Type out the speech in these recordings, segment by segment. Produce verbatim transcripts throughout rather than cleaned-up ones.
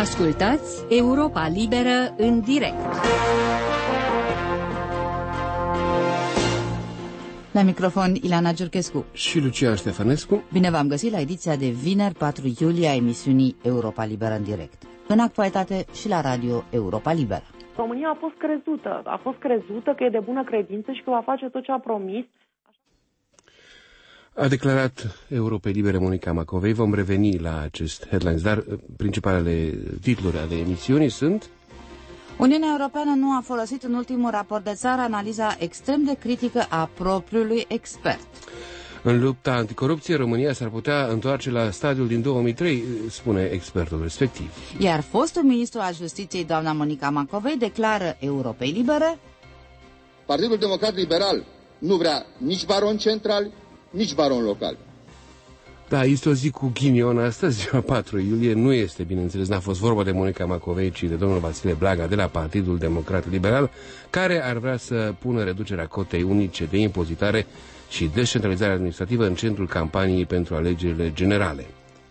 Ascultați Europa Liberă în direct. La microfon Ileana Giurchescu și Lucian Ștefănescu. Bine v-am găsit la ediția de vineri patru iulie a emisiunii Europa Liberă în direct. În actualitate și la radio Europa Liberă. România a fost crezută, a fost crezută că e de bună credință și că va face tot ce a promis. A declarat Europei Libere Monica Macovei. Vom reveni la acest headlines, dar principalele titluri ale emisiunii sunt: Uniunea Europeană nu a folosit în ultimul raport de țară analiza extrem de critică a propriului expert. În lupta anticorupție, România s-ar putea întoarce la stadiul din două mii trei, spune expertul respectiv. Iar fostul ministru al Justiției, doamna Monica Macovei, declară Europei Libere: Partidul Democrat Liberal nu vrea nici baron central, nici baron local. Da, este o zi cu ghinion astăzi, ziua patru iulie. Nu este, bineînțeles, n-a fost vorba de Monica Macovei, ci de domnul Vasile Blaga de la Partidul Democrat Liberal, care ar vrea să pună reducerea cotei unice de impozitare și descentralizarea administrativă în centrul campaniei pentru alegerile generale.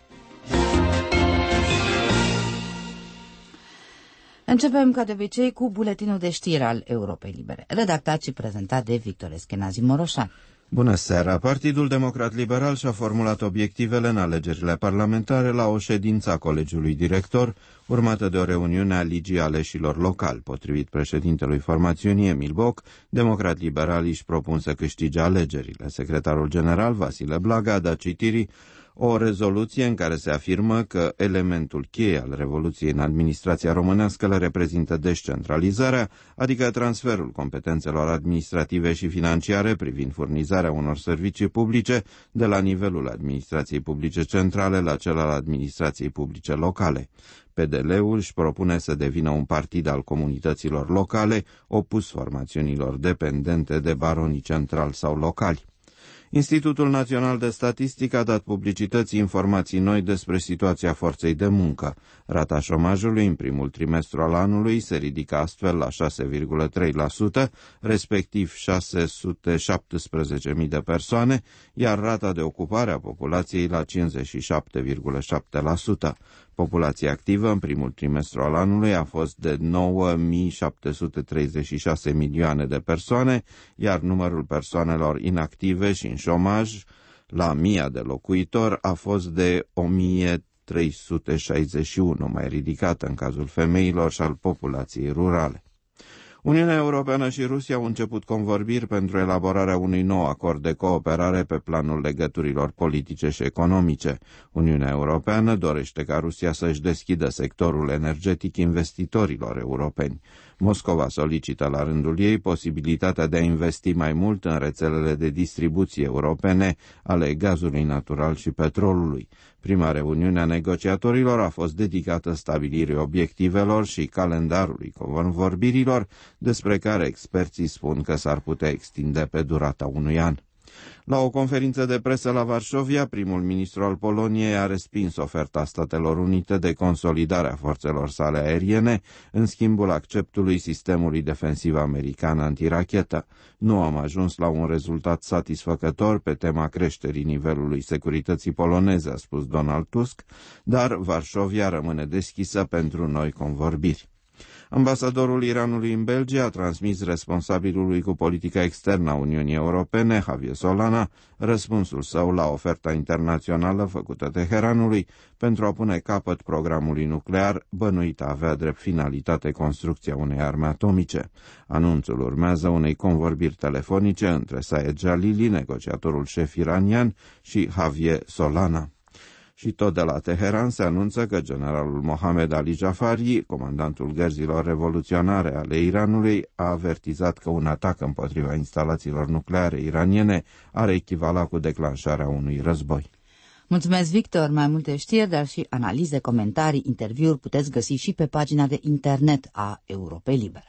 Începem, ca de obicei, cu buletinul de știri al Europei Libere, redactat și prezentat de Victor Eschenazi Moroșan. Bună seara! Partidul Democrat Liberal și-a formulat obiectivele în alegerile parlamentare la o ședință a Colegiului Director, urmată de o reuniune a Ligii Aleșilor Locali. Potrivit președintelui formațiunii, Emil Boc, Democrat Liberalii își propun să câștige alegerile. Secretarul general, Vasile Blaga, a dat citirii o rezoluție în care se afirmă că elementul cheie al revoluției în administrația românească le reprezintă descentralizarea, adică transferul competențelor administrative și financiare privind furnizarea unor servicii publice de la nivelul administrației publice centrale la cel al administrației publice locale. P D L-ul își propune să devină un partid al comunităților locale, opus formațiunilor dependente de baronii centrali sau locali. Institutul Național de Statistică a dat publicității informații noi despre situația forței de muncă. Rata șomajului în primul trimestru al anului se ridică astfel la șase virgulă trei la sută, respectiv șase sute șaptesprezece mii de persoane, iar rata de ocupare a populației la cincizeci și șapte virgulă șapte la sută. Populația activă în primul trimestru al anului a fost de nouă mii șapte sute treizeci și șase milioane de persoane, iar numărul persoanelor inactive și în șomaj la mie de locuitori a fost de o mie trei sute șaizeci și unu, mai ridicată în cazul femeilor și al populației rurale. Uniunea Europeană și Rusia au început convorbiri pentru elaborarea unui nou acord de cooperare pe planul legăturilor politice și economice. Uniunea Europeană dorește ca Rusia să-și deschidă sectorul energetic investitorilor europeni. Moscova solicită la rândul ei posibilitatea de a investi mai mult în rețelele de distribuție europene ale gazului natural și petrolului. Prima reuniune a negociatorilor a fost dedicată stabilirii obiectivelor și calendarului convorbirilor, despre care experții spun că s-ar putea extinde pe durata unui an. La o conferință de presă la Varșovia, primul ministru al Poloniei a respins oferta Statelor Unite de consolidare a forțelor sale aeriene în schimbul acceptului sistemului defensiv american antirachetă. Nu am ajuns la un rezultat satisfăcător pe tema creșterii nivelului securității poloneze, a spus Donald Tusk, dar Varșovia rămâne deschisă pentru noi convorbiri. Ambasadorul Iranului în Belgia a transmis responsabilului cu politica externă a Uniunii Europene, Javier Solana, răspunsul său la oferta internațională făcută Teheranului pentru a pune capăt programului nuclear, bănuit a avea drept finalitate construcția unei arme atomice. Anunțul urmează unei convorbiri telefonice între Saed Jalili, negociatorul șef iranian, și Javier Solana. Și tot de la Teheran se anunță că generalul Mohamed Ali Jafari, comandantul gărzilor revoluționare ale Iranului, a avertizat că un atac împotriva instalațiilor nucleare iraniene ar echivala cu declanșarea unui război. Mulțumesc, Victor! Mai multe știri, dar și analize, comentarii, interviuri puteți găsi și pe pagina de internet a Europei Libere.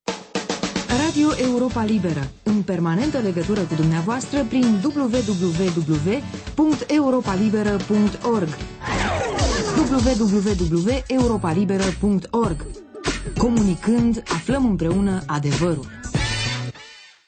Radio Europa Liberă, în permanentă legătură cu dumneavoastră prin w w w punct europa liberă punct org w w w punct europa liberă punct org. Comunicând, aflăm împreună adevărul.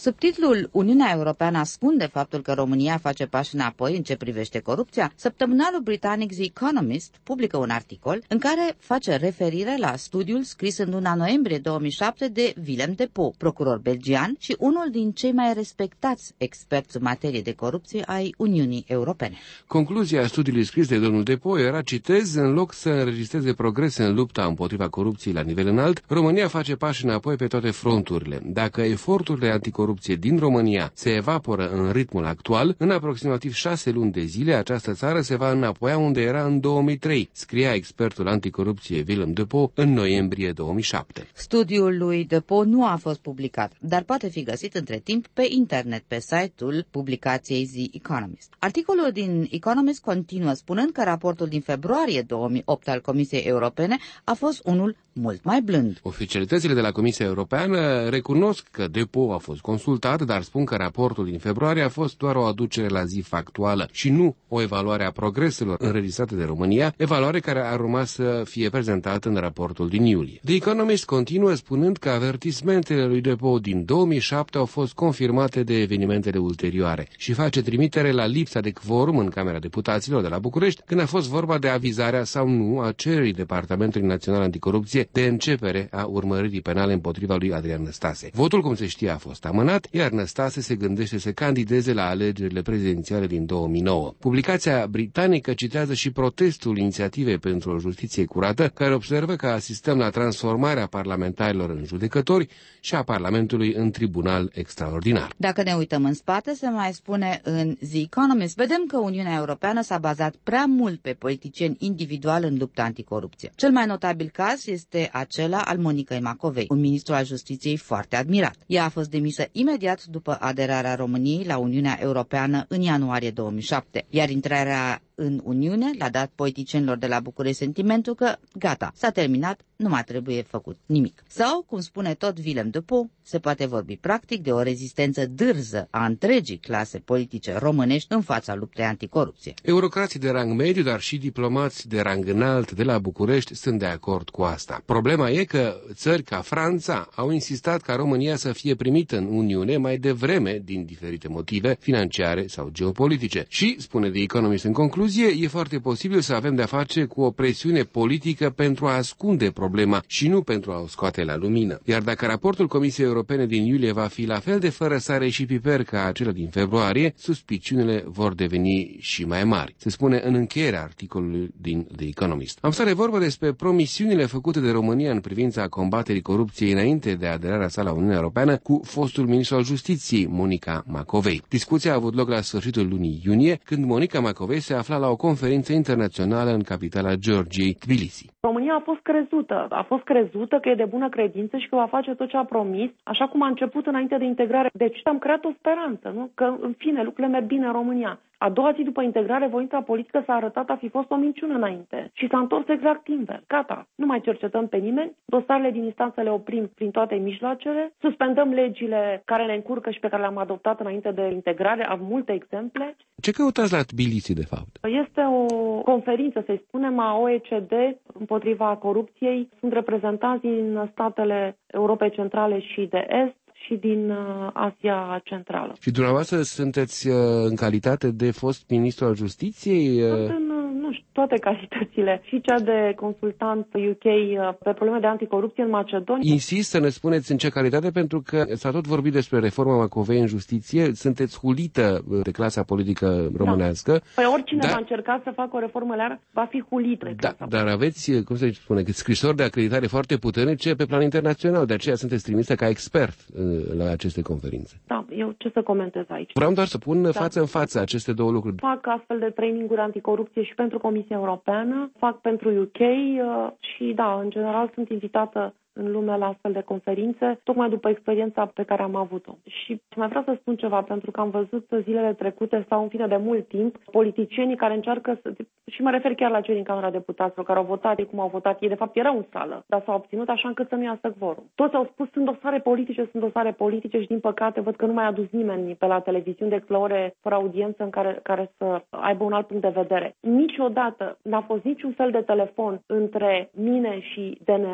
Subtitlul Uniunea Europeană ascunde faptul că România face pași înapoi în ce privește corupția. Săptămânalul britanic The Economist publică un articol în care face referire la studiul scris în luna noiembrie două mii șapte de Willem Depo, procuror belgian și unul din cei mai respectați experți în materie de corupție ai Uniunii Europene. Concluzia studiului scris de domnul Depo era, citez, în loc să înregistreze progrese în lupta împotriva corupției la nivel înalt, România face pași înapoi pe toate fronturile. Dacă eforturile anticorupție din România se evaporă în ritmul actual, în aproximativ șase luni de zile, această țară se va înapoia unde era în două mii trei, scria expertul anticorupție Willem Depo în noiembrie două mii șapte. Studiul lui Depo nu a fost publicat, dar poate fi găsit între timp pe internet pe site-ul publicației The Economist. Articolul din Economist continuă spunând că raportul din februarie două mii opt al Comisiei Europene a fost unul mult mai blând. Oficialitățile de la Comisia Europeană recunosc că Depo a fost consultat, dar spun că raportul din februarie a fost doar o aducere la zi factuală și nu o evaluare a progreselor înregistrate de România, evaluare care ar urma să fie prezentată în raportul din iulie. The Economist continuă spunând că avertismentele lui Depo din două mii șapte au fost confirmate de evenimentele ulterioare și face trimitere la lipsa de quorum în Camera Deputaților de la București când a fost vorba de avizarea sau nu a cererii Departamentului Național Anticorupție de începere a urmăririi penale împotriva lui Adrian Năstase. Votul, cum se știe, a fost amânat, iar Năstase se gândește să candideze la alegerile prezidențiale din două mii nouă. Publicația britanică citează și protestul Inițiativei pentru o Justiție Curată, care observă că asistăm la transformarea parlamentarilor în judecători și a Parlamentului în tribunal extraordinar. Dacă ne uităm în spate, se mai spune în The Economist, vedem că Uniunea Europeană s-a bazat prea mult pe politicieni individuali în lupta anticorupție. Cel mai notabil caz este acela al Monicăi Macovei, un ministru al Justiției foarte admirat. Ea a fost demisă imediat după aderarea României la Uniunea Europeană în ianuarie două mii șapte, iar intrarea în Uniune l-a dat politicienilor de la București sentimentul că gata, s-a terminat, nu mai trebuie făcut nimic. Sau, cum spune tot Willem Depo, se poate vorbi practic de o rezistență dârză a întregii clase politice românești în fața luptei anticorupție. Eurocrații de rang mediu, dar și diplomați de rang înalt de la București sunt de acord cu asta. Problema e că țări ca Franța au insistat ca România să fie primită în Uniune mai devreme din diferite motive financiare sau geopolitice. Și, spune The Economist în concluzie, e foarte posibil să avem de-a face cu o presiune politică pentru a ascunde problema și nu pentru a o scoate la lumină. Iar dacă raportul Comisiei Europene din iulie va fi la fel de fără sare și piper ca acela din februarie, suspiciunile vor deveni și mai mari. Se spune în încheierea articolului din The Economist. Am stat de vorbă despre promisiunile făcute de România în privința combaterii corupției înainte de aderarea sa la Uniunea Europeană cu fostul ministru al Justiției, Monica Macovei. Discuția a avut loc la sfârșitul lunii iunie, când Monica Macovei se afla la o conferință internațională în capitala Georgiei, Tbilisi. România a fost crezută. A fost crezută că e de bună credință și că va face tot ce a promis, așa cum a început înainte de integrare. Deci am creat o speranță, nu? Că, în fine, lucrurile merg bine în România. A doua zi după integrare, voința politică s-a arătat a fi fost o minciună înainte și s-a întors exact invers. Gata, nu mai cercetăm pe nimeni, dosarele din instanță le oprim prin toate mijloacele, suspendăm legile care ne încurcă și pe care le-am adoptat înainte de integrare, am multe exemple. Ce căutați la Tbilisi, de fapt? Este o conferință, să-i spunem, a O E C D împotriva corupției. Sunt reprezentanți din statele Europei Centrale și de Est și din uh, Asia Centrală. Și dumneavoastră sunteți uh, în calitate de fost ministru al Justiției? Uh... Sunt în, uh, nu știu, toate calitățile. Și cea de consultant U K uh, pe probleme de anticorupție în Macedonia. Insist să ne spuneți în ce calitate, pentru că s-a tot vorbit despre reforma Macovei în justiție. Sunteți hulită de clasa politică românească. Da. Păi oricine dar... va încerca să facă o reformă leară va fi hulit de clasa. Da, dar aveți, cum se spune, scrisori de acreditare foarte puternice pe plan internațional. De aceea sunteți trimisă ca expert la aceste conferințe. Da, eu ce să comentez aici? Vreau doar să pun da. față în față aceste două lucruri. Fac astfel de traininguri anticorupție și pentru Comisia Europeană, fac pentru U K uh, și da, în general sunt invitată în lume la astfel de conferințe, tocmai după experiența pe care am avut-o. Și mai vreau să spun ceva, pentru că am văzut zilele trecute sau în fine de mult timp politicienii care încearcă să... și mă refer chiar la cei din Camera Deputaților care au votat ei cum au votat ei, de fapt erau în sală, dar s-au obținut așa încât să nu iasă quorum. Toți au spus sunt dosare politice, sunt dosare politice și din păcate văd că nu mai a adus nimeni pe la televiziuni decât la ore fără audiență în care, care să aibă un alt punct de vedere. Niciodată n-a fost niciun fel de telefon între mine și D N A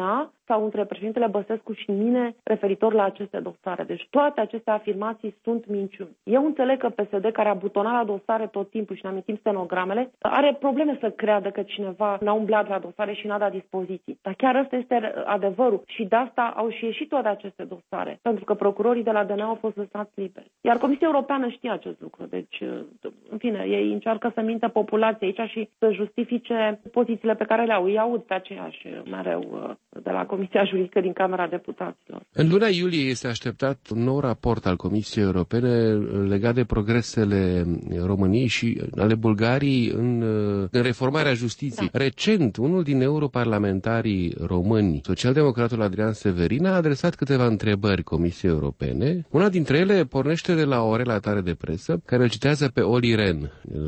sau între președintele Băsescu și mine referitor la aceste dosare. Deci toate aceste afirmații sunt minciuni. Eu înțeleg că P S D, care a butonat la dosare tot timpul și ne amintim stenogramele, are probleme să creadă că cineva n-a umblat la dosare și n-a dat dispoziții. Dar chiar ăsta este adevărul și de asta au și ieșit toate aceste dosare, pentru că procurorii de la D N A au fost lăsați liberi. Iar Comisia Europeană știe acest lucru. Deci, în fine, ei încearcă să mintă populația aici și să justifice pozițiile pe care le au. Îi aud pe aceiași mereu de la Comisia Juridică din Camera Deputaților. În luna iulie este așteptat un nou raport al Comisiei Europene legat de progresele României și ale Bulgariei în, în reformarea justiției. Da. Recent, unul din europarlamentarii români, socialdemocratul Adrian Severin, a adresat câteva întrebări Comisiei Europene. Una dintre ele pornește de la o relatare de presă care îl citează pe Olli Rehn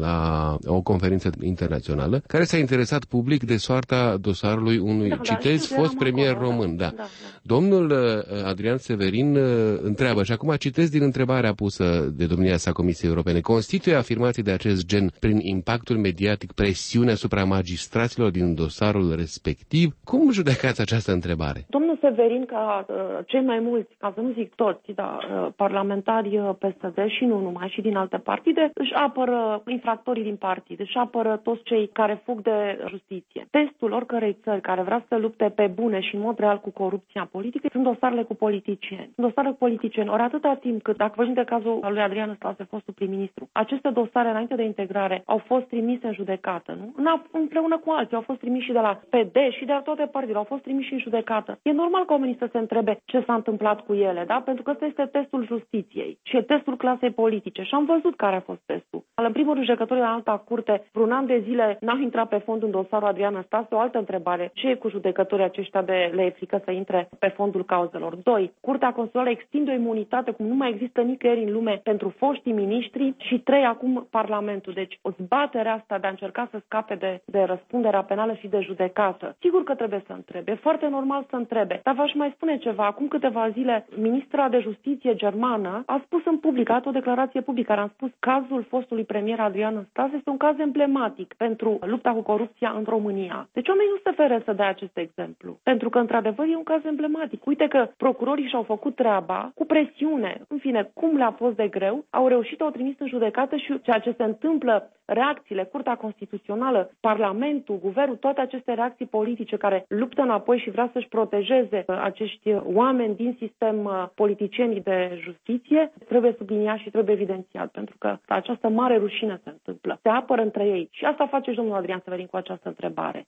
la o conferință internațională, care s-a interesat public de soarta dosarului unui, da, citez, da, fost premier acolo, român. Da. Da. Da, da. Domnul Adrian Severin întreabă, și acum citesc din întrebarea pusă de domnia sa Comisiei Europene, constituie afirmații de acest gen prin impactul mediatic presiune asupra magistraților din dosarul respectiv? Cum judecați această întrebare? Domnul Severin, ca uh, cei mai mulți, ca să nu zic toți, da, uh, parlamentari uh, P S D și nu numai, și din alte partide, își apără infractorii din partid, își apără toți cei care fug de justiție. Testul oricărei țări care vrea să lupte pe bune și în mod real cu corupția politică sunt dosarele cu politicieni. Sunt dosarele cu politicieni. Ori atâta timp cât, dacă vorbim de cazul lui Adrian Stase, fostul prim-ministru, aceste dosare înainte de integrare au fost trimise în judecată, nu? Împreună cu alții, au fost trimiși și de la P D și de la toate partidele, au fost trimiși în judecată. E normal ca oamenii să se întrebe ce s-a întâmplat cu ele, da? Pentru că ăsta este testul justiției și e testul clasei politice. Și am văzut care a fost testul. În primul rând, judecătorii la alta curte, vreun an de zile n-au intrat pe fond în dosarul Adrian Stase. O altă întrebare, ce e cu judecătorii aceștia de le e frică să intre pe fondul cauzelor? Doi, Curtea Constituțională extinde o imunitate cum nu mai există nicăieri în lume pentru foștii miniștri. Și trei, acum Parlamentul. Deci o zbatere asta de a încerca să scape de, de răspunderea penală și de judecată. Sigur că trebuie să întrebe, e foarte normal să întrebe. Dar v-aș mai spune ceva. Acum câteva zile, ministra de justiție germană a spus în public, a dat o declarație publică, care a spus cazul fostului premier Adrian Stase este un caz emblematic pentru lupta cu corupția în România. Deci oamenii nu se feră să dea acest exemplu. Pentru că, într-adevăr, e un caz emblematic. Uite că procurorii și-au făcut treaba cu presiune. În fine, cum le-a fost de greu, au reușit, au trimis în judecată și ceea ce se întâmplă, reacțiile, Curtea Constituțională, Parlamentul, Guvernul, toate aceste reacții politice care luptă înapoi și vrea să-și protejeze acești oameni din sistem, politicienii de justiție, trebuie subliniat și trebuie evidențiat, pentru că această mare rușine se întâmplă. Se apără între ei. Și asta face și domnul Adrian Severin cu această întrebare.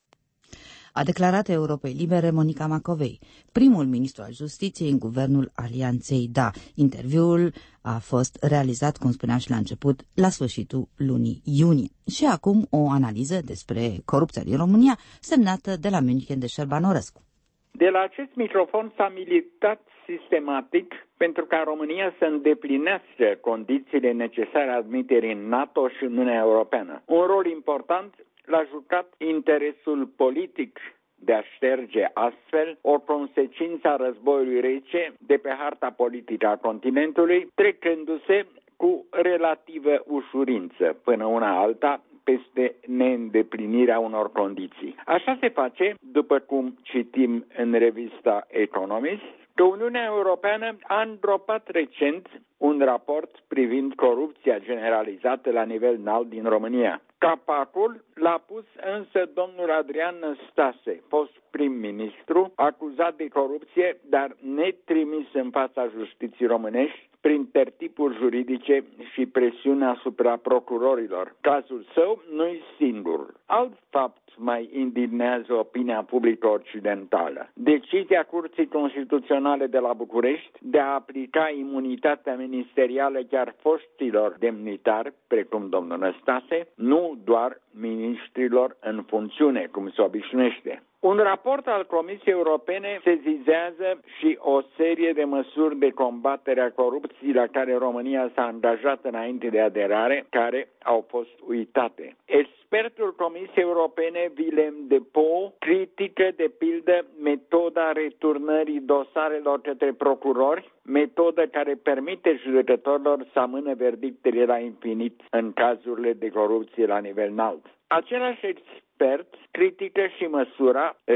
A declarat Europei Libere Monica Macovei, primul ministru al justiției în guvernul Alianței Da. Interviul a fost realizat, cum spuneam și la început, la sfârșitul lunii iunie. Și acum o analiză despre corupția din România, semnată de la München de Șerban Orescu. De la acest microfon s-a militat sistematic pentru ca România să îndeplinească condițiile necesare admiterii în NATO și în Uniunea Europeană. Un rol important l-a jucat interesul politic de a șterge astfel o consecință a războiului rece de pe harta politică a continentului, trecându-se cu relativă ușurință până una alta peste neîndeplinirea unor condiții. Așa se face, după cum citim în revista Economist, că Uniunea Europeană a îndropat recent un raport privind corupția generalizată la nivel înalt din România. Capacul l-a pus însă domnul Adrian Stase, fost prim-ministru, acuzat de corupție, dar netrimis în fața justiției românești prin tertipuri juridice și presiune asupra procurorilor. Cazul său nu-i singur. Alt fapt mai indignează opinia publică occidentală. Decizia Curții Constituționale de la București de a aplica imunitatea ministerială chiar foștilor demnitari, precum domnul Năstase, nu doar miniștrilor în funcțiune, cum se obișnuiește. Un raport al Comisiei Europene sezizează și o serie de măsuri de combatere a corupției la care România s-a angajat înainte de aderare, care au fost uitate. Expertul Comisiei Europene, Willem Depo, critică de pildă metoda returnării dosarelor către procurori, metodă care permite judecătorilor să amână verdictele la infinit în cazurile de corupție la nivel înalt. Același expert critică și măsura,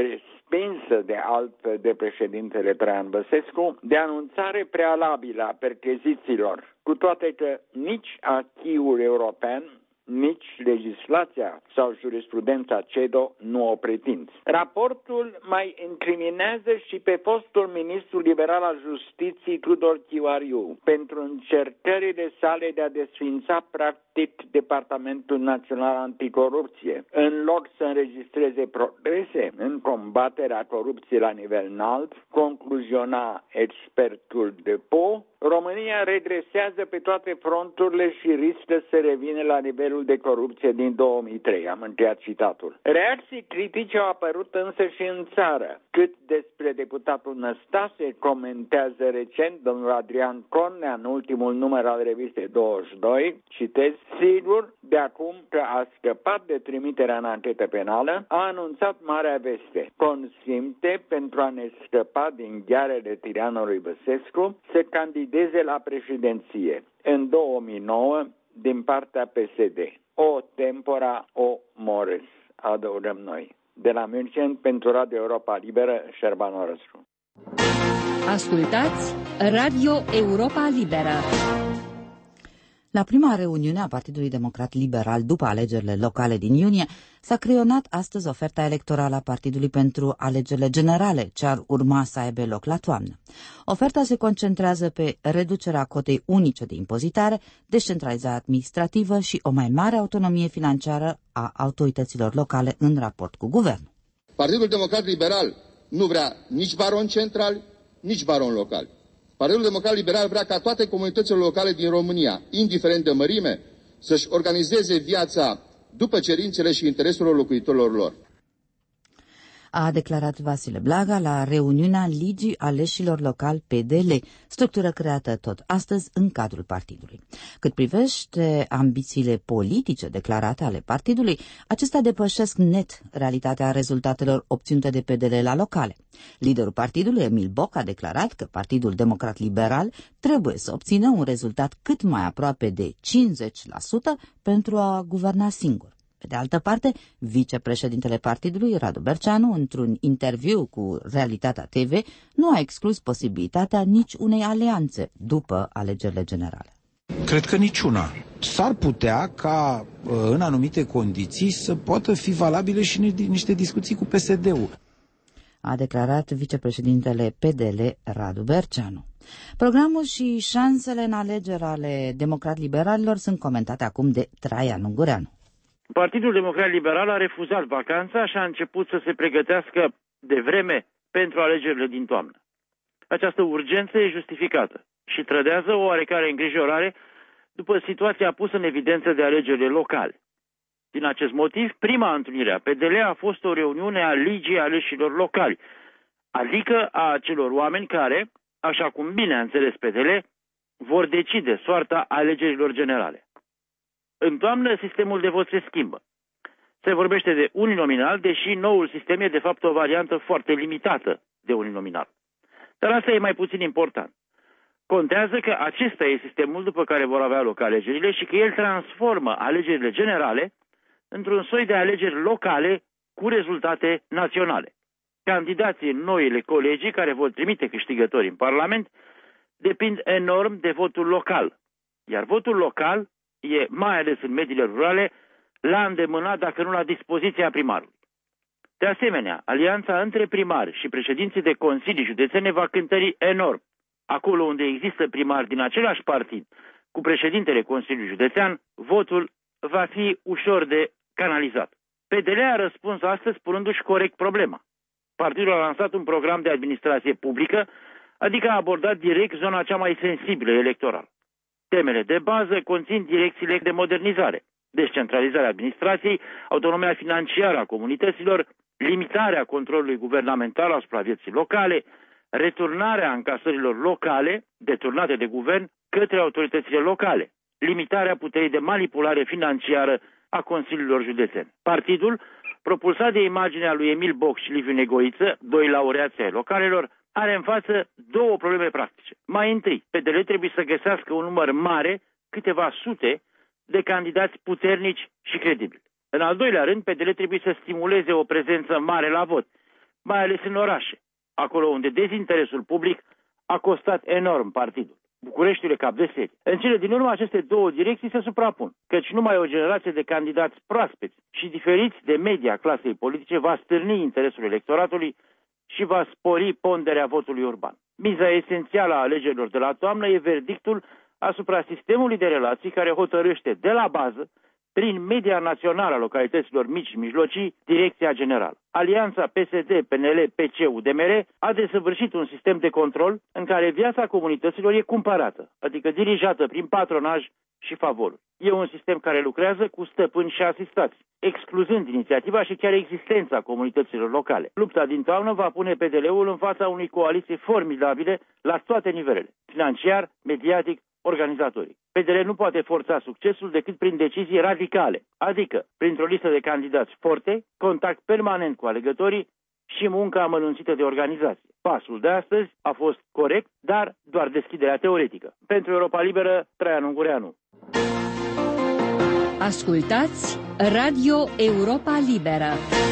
respinsă de altfel de președintele Traian Băsescu, de anunțare prealabilă a perchezițiilor, cu toate că nici acquis-ul european, nici legislația sau jurisprudența CEDO nu o pretind. Raportul mai incriminează și pe fostul ministru liberal al justiției Tudor Chiuariu pentru încercările sale de a desființa practic Departamentul Național Anticorupție. În loc să înregistreze progrese în combaterea corupției la nivel înalt, concluziona expertul Depo, România regresează pe toate fronturile și riscă să revină la nivelul de corupție din două mii trei. Am încheiat citatul. Reacții critice au apărut însă și în țară. Cât despre deputatul Năstase, comentează recent domnul Adrian Cornea în ultimul număr al revistei douăzeci și doi, citez, sigur, de acum că a scăpat de trimiterea în anchetă penală, a anunțat marea veste. Consimte, pentru a ne scăpa din ghearele tiranului Băsescu, să candideze la președinție în două mii nouă din partea P S D. O tempora, o mores, adăugăm noi. De la München, pentru Radio Europa Liberă, Șerban Orăscu. Ascultați Radio Europa Liberă. La prima reuniune a Partidului Democrat Liberal după alegerile locale din iunie s-a creionat astăzi oferta electorală a partidului pentru alegerile generale, ce ar urma să aibă loc la toamnă. Oferta se concentrează pe reducerea cotei unice de impozitare, descentralizare administrativă și o mai mare autonomie financiară a autorităților locale în raport cu guvernul. Partidul Democrat Liberal nu vrea nici baron central, nici baron local. Partidul Democrat Liberal vrea ca toate comunitățile locale din România, indiferent de mărime, să-și organizeze viața după cerințele și interesul locuitorilor lor. A declarat Vasile Blaga la reuniunea Ligii Aleșilor Locali P D L, structură creată tot astăzi în cadrul partidului. Cât privește ambițiile politice declarate ale partidului, acestea depășesc net realitatea rezultatelor obținute de P D L la locale. Liderul partidului, Emil Boc, a declarat că Partidul Democrat Liberal trebuie să obțină un rezultat cât mai aproape de cincizeci la sută pentru a guverna singur. Pe de altă parte, vicepreședintele partidului, Radu Berceanu, într-un interviu cu Realitatea T V, nu a exclus posibilitatea nici unei alianțe după alegerile generale. Cred că niciuna. S-ar putea ca, în anumite condiții, să poată fi valabile și niște discuții cu P S D-ul. A declarat vicepreședintele P D L, Radu Berceanu. Programul și șansele în alegeri ale democrat-liberalilor sunt comentate acum de Traian Ungureanu. Partidul Democrat Liberal a refuzat vacanța și a început să se pregătească de vreme pentru alegerile din toamnă. Această urgență e justificată și trădează o oarecare îngrijorare după situația pusă în evidență de alegerile locale. Din acest motiv, prima întâlnire a P D L a fost o reuniune a Ligii Aleșilor Locali, adică a acelor oameni care, așa cum bine a înțeles P D L, vor decide soarta alegerilor generale. În toamnă, sistemul de vot se schimbă. Se vorbește de uninominal, deși noul sistem e de fapt o variantă foarte limitată de uninominal. Dar asta e mai puțin important. Contează că acesta e sistemul după care vor avea loc alegerile și că el transformă alegerile generale într-un soi de alegeri locale cu rezultate naționale. Candidații în noile colegii care vor trimite câștigători în Parlament depind enorm de votul local. Iar votul local e, mai ales în mediile rurale, la îndemâna, dacă nu la dispoziția primarului. De asemenea, alianța între primari și președinții de consilii județene va cântări enorm. Acolo unde există primari din același partid cu președintele Consiliului Județean, votul va fi ușor de canalizat. P D L a răspuns astăzi punându-și corect problema. Partidul a lansat un program de administrație publică, adică a abordat direct zona cea mai sensibilă electorală. Temele de bază conțin direcțiile de modernizare, descentralizarea administrației, autonomia financiară a comunităților, limitarea controlului guvernamental asupra vieții locale, returnarea încasărilor locale, deturnate de guvern, către autoritățile locale, limitarea puterii de manipulare financiară a consiliilor județene. Partidul, propulsat de imaginea lui Emil Boc și Liviu Negoiță, doi laureați ai localelor, are în față două probleme practice. Mai întâi, P D L trebuie să găsească un număr mare, câteva sute, de candidați puternici și credibili. În al doilea rând, P D L trebuie să stimuleze o prezență mare la vot, mai ales în orașe, acolo unde dezinteresul public a costat enorm partidul. Bucureștiul e cap de serie. În cele din urmă, aceste două direcții se suprapun, căci numai o generație de candidați proaspeți și diferiți de media clasei politice va stârni interesul electoratului și va spori ponderea votului urban. Miza esențială a alegerilor de la toamnă e verdictul asupra sistemului de relații care hotărâște de la bază, prin media națională a localităților mici și mijlocii, direcția generală. Alianța P S D, P N L, P C, U D M R a desăvârșit un sistem de control în care viața comunităților e cumpărată, adică dirijată prin patronaj și favoruri. E un sistem care lucrează cu stăpâni și asistați, excluzând inițiativa și chiar existența comunităților locale. Lupta din toamnă va pune P D L-ul în fața unei coaliții formidabile la toate nivelele, financiar, mediatic, organizatorii. P D L nu poate forța succesul decât prin decizii radicale, adică printr-o listă de candidați forte, contact permanent cu alegătorii și munca amănunțită de organizație. Pasul de astăzi a fost corect, dar doar deschiderea teoretică. Pentru Europa Liberă, Traian Ungureanu. Ascultați Radio Europa Liberă.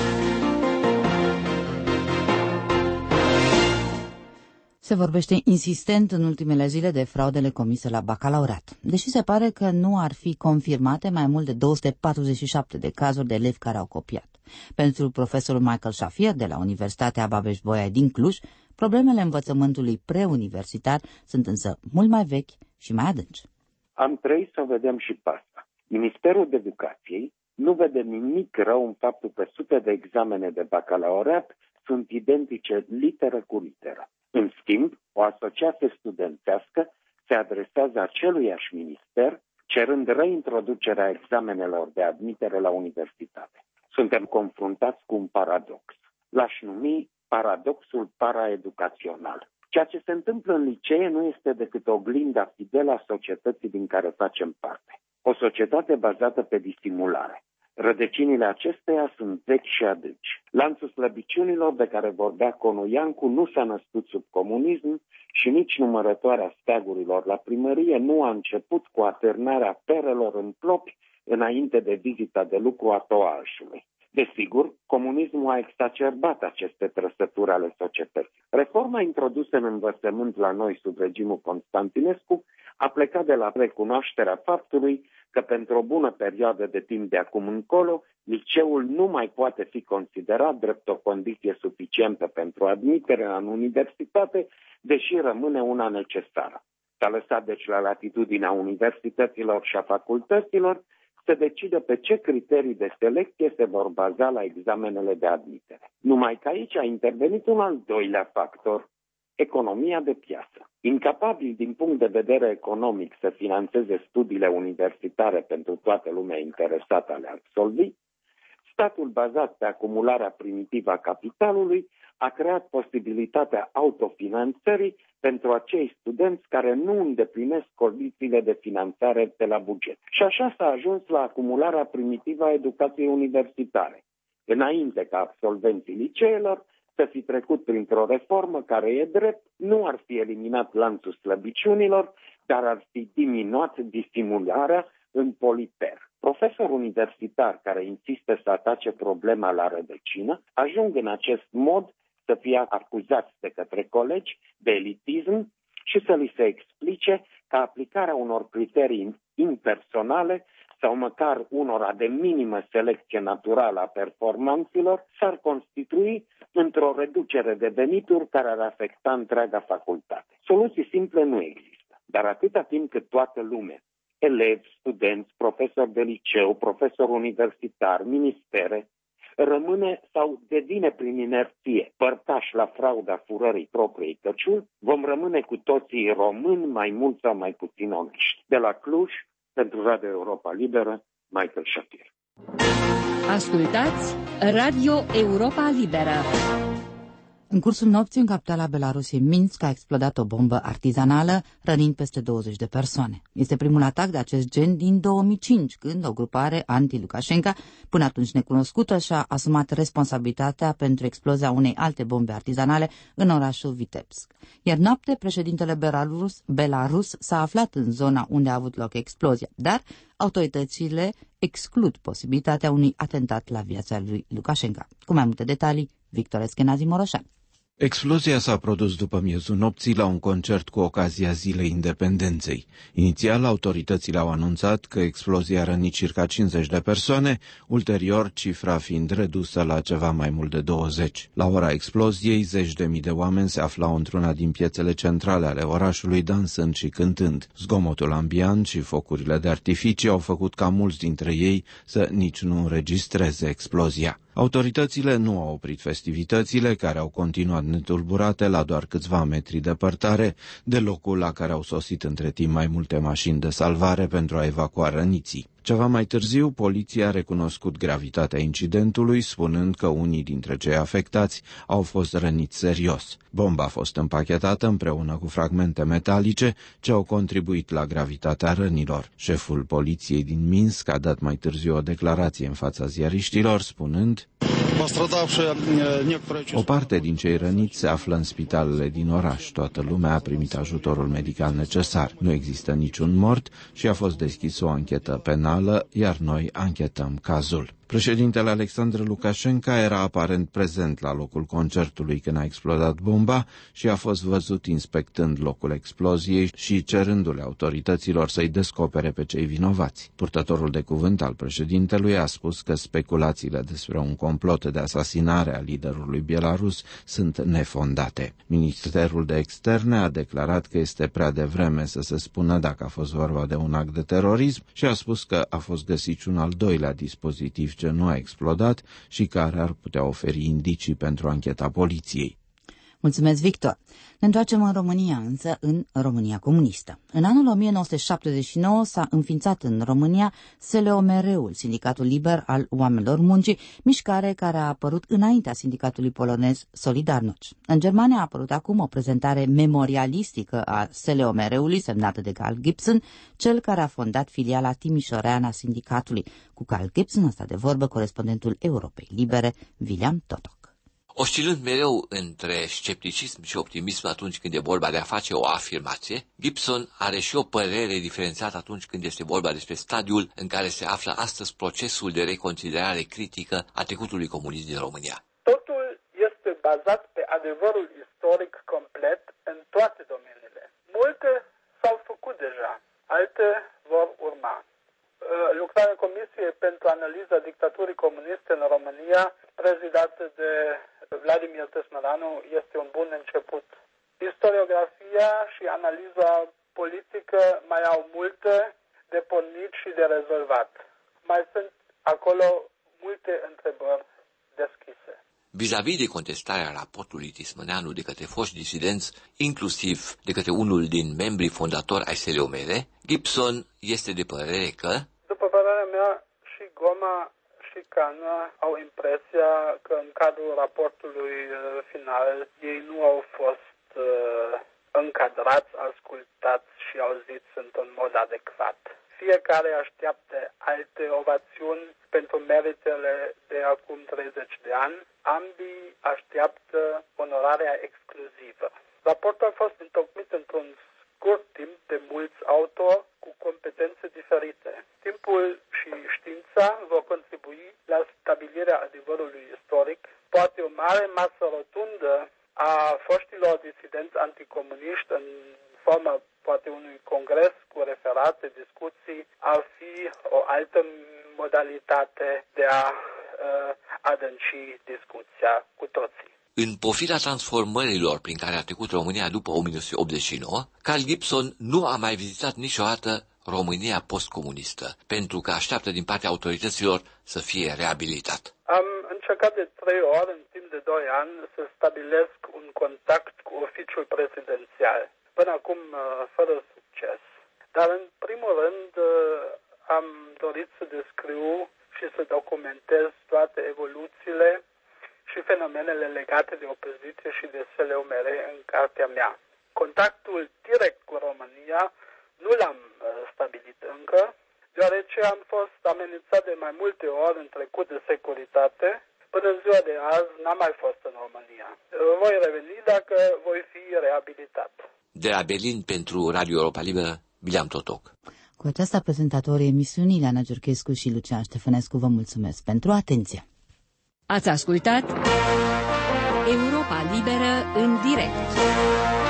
Se vorbește insistent în ultimele zile de fraudele comise la bacalaureat, deși se pare că nu ar fi confirmate mai mult de două sute patruzeci și șapte de cazuri de elevi care au copiat. Pentru profesorul Michael Shafir de la Universitatea Babeș-Bolyai din Cluj, problemele învățământului preuniversitar sunt însă mult mai vechi și mai adânci. Am trăit să vedem și pe asta. Ministerul de Educației nu vede nimic rău în faptul că sute de examene de bacalaureat sunt identice literă cu literă. În schimb, o asociație studențească se adresează aceluiași minister, cerând reintroducerea examenelor de admitere la universitate. Suntem confruntați cu un paradox. L-aș numi paradoxul paraeducațional. Ceea ce se întâmplă în licee nu este decât oglinda fidelă a societății din care facem parte. O societate bazată pe disimulare. Rădăcinile acesteia sunt vechi și adânci. Lanțul slăbiciunilor de care vorbea Conu Iancu nu s-a născut sub comunism și nici numărătoarea steagurilor la primărie nu a început cu atârnarea perelor în plopi înainte de vizita de lucru a toașului. Desigur, comunismul a exacerbat aceste trăsături ale societății. Reforma introdusă în învățământ la noi sub regimul Constantinescu a plecat de la recunoașterea faptului că pentru o bună perioadă de timp de acum încolo, liceul nu mai poate fi considerat drept o condiție suficientă pentru admitere în universitate, deși rămâne una necesară. S-a lăsat deci la latitudinea universităților și a facultăților să decidă pe ce criterii de selecție se vor baza la examenele de admitere. Numai că aici a intervenit un al doilea factor, economia de piață. Incapabil din punct de vedere economic să financeze studiile universitare pentru toată lumea interesată a le absolvi, statul bazat pe acumularea primitivă a capitalului a creat posibilitatea autofinanțării pentru acei studenți care nu îndeplinesc condițiile de finanțare de la buget. Și așa s-a ajuns la acumularea primitivă a educației universitare, înainte ca absolvenții liceelor să fi trecut printr-o reformă care e drept, nu ar fi eliminat lanțul slăbiciunilor, dar ar fi diminuat disimularea în poliper. Profesori universitari care insistă să atace problema la rădăcină ajung în acest mod să fie acuzați de către colegi de elitism și să li se explice că aplicarea unor criterii impersonale sau măcar unora de minimă selecție naturală a performanților s-ar constitui într-o reducere de venituri care ar afecta întreaga facultate. Soluții simple nu există, dar atâta timp cât toată lumea, elevi, studenți, profesori de liceu, profesori universitari, ministere, rămâne sau devine prin inerție părtași la frauda furării propriei căciuli, vom rămâne cu toții români, mai mult sau mai puțin onești. De la Cluj, pentru Radio Europa Liberă, Michael Shafir. Ascultați Radio Europa Liberă. În cursul nopții, în capitala Belarusiei, Minsk, a explodat o bombă artizanală, rănind peste douăzeci de persoane. Este primul atac de acest gen din două mii cinci, când o grupare anti-Lukashenko, până atunci necunoscută, și-a asumat responsabilitatea pentru explozia unei alte bombe artizanale în orașul Vitebsk. Iar noapte, președintele Belarus, Belarus s-a aflat în zona unde a avut loc explozia, dar autoritățile exclud posibilitatea unui atentat la viața lui Lukashenko. Cu mai multe detalii, Victor Eschenazi Moroșan. Explozia s-a produs după miezul nopții la un concert cu ocazia Zilei Independenței. Inițial, autoritățile au anunțat că explozia a rănit circa cincizeci de persoane, ulterior cifra fiind redusă la ceva mai mult de douăzeci. La ora exploziei, zeci de mii de oameni se aflau într-una din piețele centrale ale orașului, dansând și cântând. Zgomotul ambiant și focurile de artificii au făcut ca mulți dintre ei să nici nu înregistreze explozia. Autoritățile nu au oprit festivitățile, care au continuat netulburate la doar câțiva metri departare de locul la care au sosit între timp mai multe mașini de salvare pentru a evacua răniții. Ceva mai târziu, poliția a recunoscut gravitatea incidentului, spunând că unii dintre cei afectați au fost răniți serios. Bomba a fost împachetată împreună cu fragmente metalice ce au contribuit la gravitatea rănilor. Șeful poliției din Minsk a dat mai târziu o declarație în fața ziariștilor, spunând: o parte din cei răniți se află în spitalele din oraș. Toată lumea a primit ajutorul medical necesar. Nu există niciun mort și a fost deschisă o anchetă penală, iar noi anchetăm cazul. Președintele Alexandru Lukashenko era aparent prezent la locul concertului când a explodat bomba și a fost văzut inspectând locul exploziei și cerându-le autorităților să-i descopere pe cei vinovați. Purtătorul de cuvânt al președintelui a spus că speculațiile despre un complot de asasinare a liderului belarus sunt nefondate. Ministerul de Externe a declarat că este prea devreme să se spună dacă a fost vorba de un act de terorism și a spus că a fost găsit un al doilea dispozitiv ce nu a explodat și care ar putea oferi indicii pentru ancheta poliției. Mulțumesc, Victor. Ne întoarcem în România, însă în România comunistă. În anul o mie nouă sute șaptezeci și nouă s-a înființat în România S L O M R-ul, Sindicatul Liber al Oamenilor Muncii, mișcare care a apărut înaintea sindicatului polonez Solidarność. În Germania a apărut acum o prezentare memorialistică a S L O M R-ului semnată de Carl Gibson, cel care a fondat filiala timișoreană a sindicatului. Cu Carl Gibson a stat de vorbă corespondentul Europei Libere, William Totok. Oscilând mereu între scepticism și optimism atunci când e vorba de a face o afirmație, Gibson are și o părere diferențiată atunci când este vorba despre stadiul în care se află astăzi procesul de reconsiderare critică a trecutului comunist din România. Totul este bazat pe adevărul istoric complet în toate domeniile. Multe s-au făcut deja, alte vor urma. Lucrarea Comisiei pentru analiza dictaturii comuniste în România, prezidată de Vladimir Tesmeranu, este un bun început. Istoriografia și analiza politică mai au multe de pornit și de rezolvat. Mai sunt acolo multe întrebări deschise. Vis-a-vis de contestarea raportului Tismăneanu de către foști disidenți, inclusiv de către unul din membrii fondatori ai S L O M R, Gibson este de părere că, după părerea mea, și Goma și Cană au impresia că în cadrul raportului final ei nu au fost uh, încadrați, ascultați și auziți într-un mod adecvat. Fiecare așteaptă alte ovațiuni pentru meritele de acum treizeci de ani. Ambii așteaptă onorarea exclusivă. Raportul a fost întocmit într-un scurt timp de mulți autori cu competențe diferite. Timpul și știința vor contribui la stabilirea adevărului istoric. Poate o mare masă rotundă a foștilor disidenți anticomuniști în formă poate unui congres cu referate, discuții, ar fi o altă modalitate de a uh, adânci discuția cu toții. În pofida transformărilor prin care a trecut România după o mie nouă sute optzeci și nouă, Carl Gibson nu a mai vizitat niciodată România postcomunistă, pentru că așteaptă din partea autorităților să fie reabilitat. Am încercat de trei ori în timp de doi ani să stabilesc un contact cu oficiul prezidențial. Până acum fără succes. Dar în primul rând am dorit să descriu și să documentez toate evoluțiile și fenomenele legate de opoziție și de S L O M R în cartea mea. Contactul direct cu România nu l-am stabilit încă, deoarece am fost amenințat de mai multe ori în trecut de securitate. Până în ziua de azi n-am mai fost în România. Voi reveni dacă voi fi reabilitat. De la Berlin pentru Radio Europa Liberă, William Totok. Cu aceasta, prezentatorii emisiunii Ileana Giurchescu și Lucian Ștefănescu vă mulțumesc pentru atenție. Ați ascultat Europa Liberă în direct.